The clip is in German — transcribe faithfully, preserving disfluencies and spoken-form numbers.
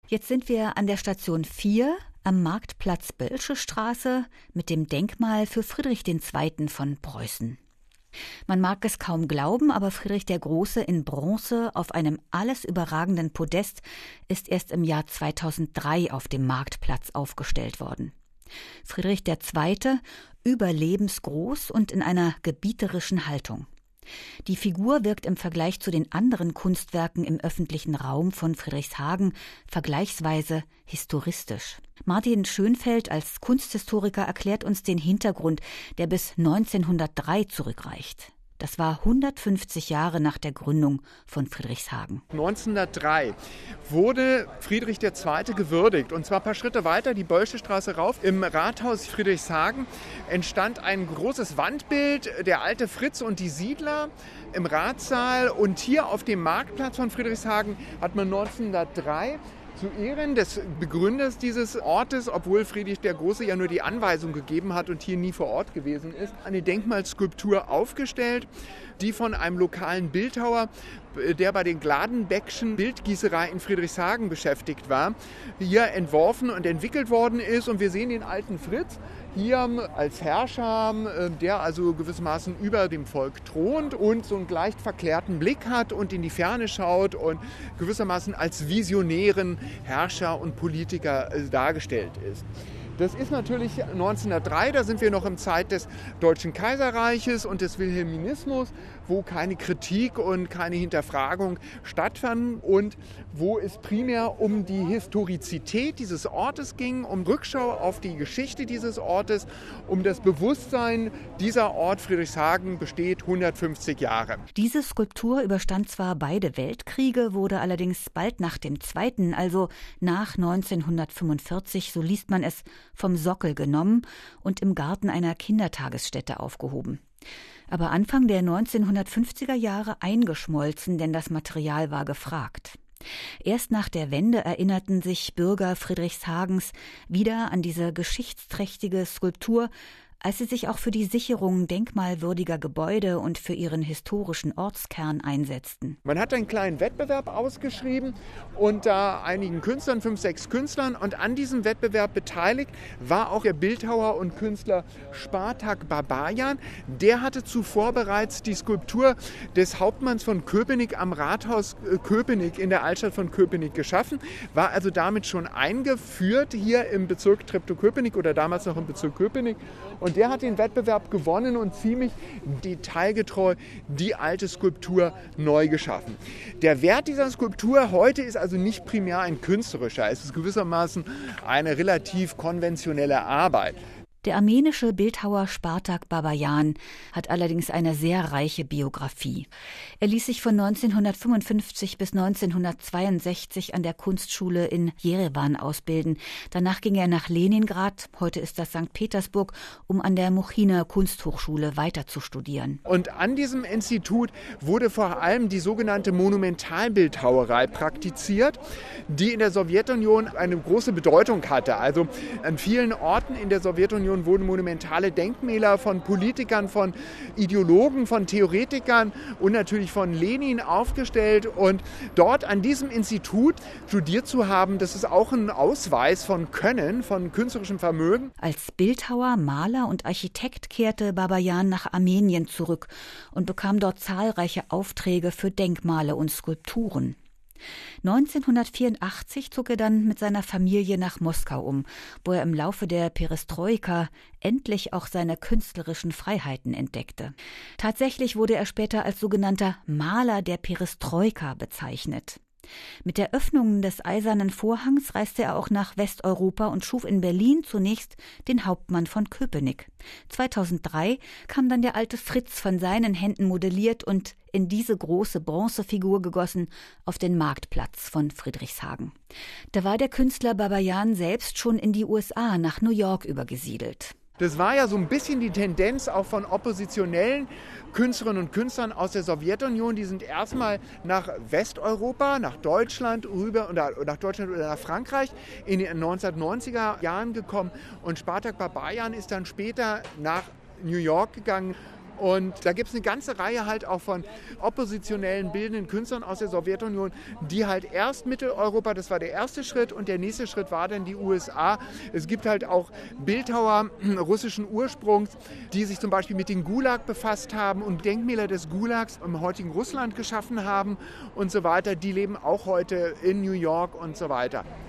Jetzt sind wir an der Station vier am Marktplatz Bölsche Straße mit dem Denkmal für Friedrich der Zweite. Von Preußen. Man mag es kaum glauben, aber Friedrich der Große in Bronze auf einem alles überragenden Podest ist erst im Jahr zweitausenddrei auf dem Marktplatz aufgestellt worden. Friedrich der Zweite überlebensgroß und in einer gebieterischen Haltung. Die Figur wirkt im Vergleich zu den anderen Kunstwerken im öffentlichen Raum von Friedrichshagen vergleichsweise historistisch. Martin Schönfeld als Kunsthistoriker erklärt uns den Hintergrund, der bis neunzehnhundertdrei zurückreicht. Das war hundertfünfzig Jahre nach der Gründung von Friedrichshagen. neunzehnhundertdrei wurde Friedrich der Zweite gewürdigt. Und zwar ein paar Schritte weiter, die Bölsche Straße rauf. Im Rathaus Friedrichshagen entstand ein großes Wandbild, der alte Fritz und die Siedler im Ratssaal. Und hier auf dem Marktplatz von Friedrichshagen hat man neunzehnhundertdrei zu Ehren des Begründers dieses Ortes, obwohl Friedrich der Große ja nur die Anweisung gegeben hat und hier nie vor Ort gewesen ist, eine Denkmalskulptur aufgestellt, die von einem lokalen Bildhauer, der bei den Gladenbeckschen Bildgießerei in Friedrichshagen beschäftigt war, hier entworfen und entwickelt worden ist. Und wir sehen den alten Fritz hier als Herrscher, der also gewissermaßen über dem Volk thront und so einen leicht verklärten Blick hat und in die Ferne schaut und gewissermaßen als visionären Herrscher und Politiker dargestellt ist. Das ist natürlich neunzehnhundertdrei, da sind wir noch in Zeit des Deutschen Kaiserreiches und des Wilhelminismus, wo keine Kritik und keine Hinterfragung stattfanden und wo es primär um die Historizität dieses Ortes ging, um Rückschau auf die Geschichte dieses Ortes, um das Bewusstsein, dieser Ort Friedrichshagen besteht hundertfünfzig Jahre. Diese Skulptur überstand zwar beide Weltkriege, wurde allerdings bald nach dem Zweiten, also nach neunzehnhundertfünfundvierzig, so liest man es, vom Sockel genommen und im Garten einer Kindertagesstätte aufgehoben. Aber Anfang der neunzehnhundertfünfziger Jahre eingeschmolzen, denn das Material war gefragt. Erst nach der Wende erinnerten sich Bürger Friedrichshagens wieder an diese geschichtsträchtige Skulptur, als sie sich auch für die Sicherung denkmalwürdiger Gebäude und für ihren historischen Ortskern einsetzten. Man hat einen kleinen Wettbewerb ausgeschrieben unter einigen Künstlern, fünf, sechs Künstlern. Und an diesem Wettbewerb beteiligt war auch der Bildhauer und Künstler Spartak Babajan. Der hatte zuvor bereits die Skulptur des Hauptmanns von Köpenick am Rathaus Köpenick in der Altstadt von Köpenick geschaffen, war also damit schon eingeführt hier im Bezirk Treptow-Köpenick oder damals noch im Bezirk Köpenick. Und der hat den Wettbewerb gewonnen und ziemlich detailgetreu die alte Skulptur neu geschaffen. Der Wert dieser Skulptur heute ist also nicht primär ein künstlerischer. Es ist gewissermaßen eine relativ konventionelle Arbeit. Der armenische Bildhauer Spartak Babajan hat allerdings eine sehr reiche Biografie. Er ließ sich von neunzehnhundertfünfundfünfzig bis neunzehnhundertzweiundsechzig an der Kunstschule in Jerewan ausbilden. Danach ging er nach Leningrad, heute ist das Sankt Petersburg, um an der Mochiner Kunsthochschule weiter zu studieren. Und an diesem Institut wurde vor allem die sogenannte Monumentalbildhauerei praktiziert, die in der Sowjetunion eine große Bedeutung hatte. Also an vielen Orten in der Sowjetunion wurden monumentale Denkmäler von Politikern, von Ideologen, von Theoretikern und natürlich von Lenin aufgestellt. Und dort an diesem Institut studiert zu haben, das ist auch ein Ausweis von Können, von künstlerischem Vermögen. Als Bildhauer, Maler und Architekt kehrte Babajan nach Armenien zurück und bekam dort zahlreiche Aufträge für Denkmale und Skulpturen. neunzehnhundertvierundachtzig zog er dann mit seiner Familie nach Moskau um, wo er im Laufe der Perestroika endlich auch seine künstlerischen Freiheiten entdeckte. Tatsächlich wurde er später als sogenannter Maler der Perestroika bezeichnet. Mit der Öffnung des Eisernen Vorhangs reiste er auch nach Westeuropa und schuf in Berlin zunächst den Hauptmann von Köpenick. zweitausenddrei kam dann der alte Fritz von seinen Händen modelliert und in diese große Bronzefigur gegossen auf den Marktplatz von Friedrichshagen. Da war der Künstler Babajan selbst schon in die U S A nach New York übergesiedelt. Das war ja so ein bisschen die Tendenz auch von oppositionellen Künstlerinnen und Künstlern aus der Sowjetunion. Die sind erstmal nach Westeuropa, nach Deutschland rüber oder nach Deutschland oder nach Frankreich in den neunzehnhundertneunziger Jahren gekommen. Und Spartak Babajan ist dann später nach New York gegangen Und da gibt es eine ganze Reihe halt auch von oppositionellen bildenden Künstlern aus der Sowjetunion, die halt erst Mitteleuropa, das war der erste Schritt, und der nächste Schritt war dann die U S A. Es gibt halt auch Bildhauer russischen Ursprungs, die sich zum Beispiel mit dem Gulag befasst haben und Denkmäler des Gulags im heutigen Russland geschaffen haben und so weiter. Die leben auch heute in New York und so weiter.